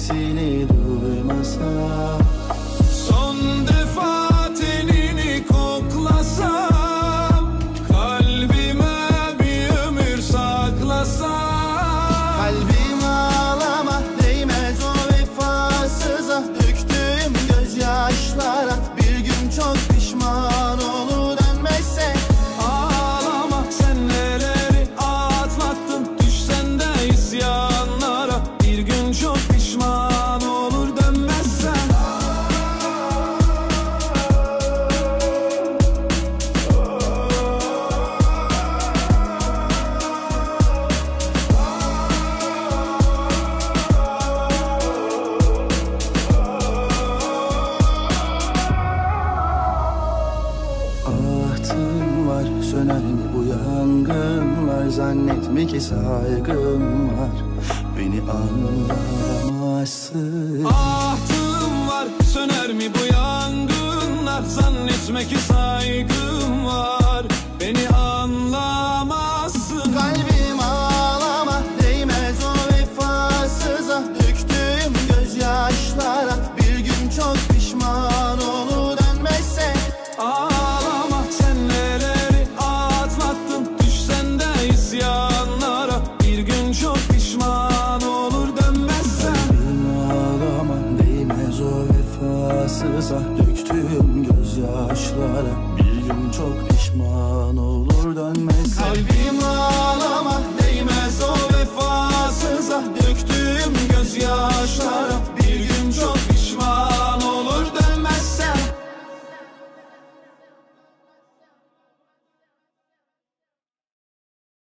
sesini duymasam, son defa tenini koklasam, kalbime bir ömür saklasam. kalbim ağlama, değmez o vefasıza, döktüğüm gözyaşlara bir gün çok pişman olur dönmezse. Ağlama, sen neleri atlattın, düşsen de isyanlara, bir gün çok pişman olur dönmezsen. Ahtım var, söner mi bu yangınlar? Zannetme ki saygım var, beni anlamazsın. Ahtım var, söner mi bu yangınlar? Zannetme ki saygım var, beni anlamazsın. Kalbim ağlama, değmez o vefasıza, döktüğüm gözyaşlara bir gün çok pişman olur dönmezse. Ağlama, sen neleri atlattın, düşsen de isyanlara, bir gün çok pişman olur dönmezsen. Kalbim ağlama, değmez o vefasıza, döktüğüm gözyaşlara bir gün çok pişman olur dönmezse. Kalbim ağlama,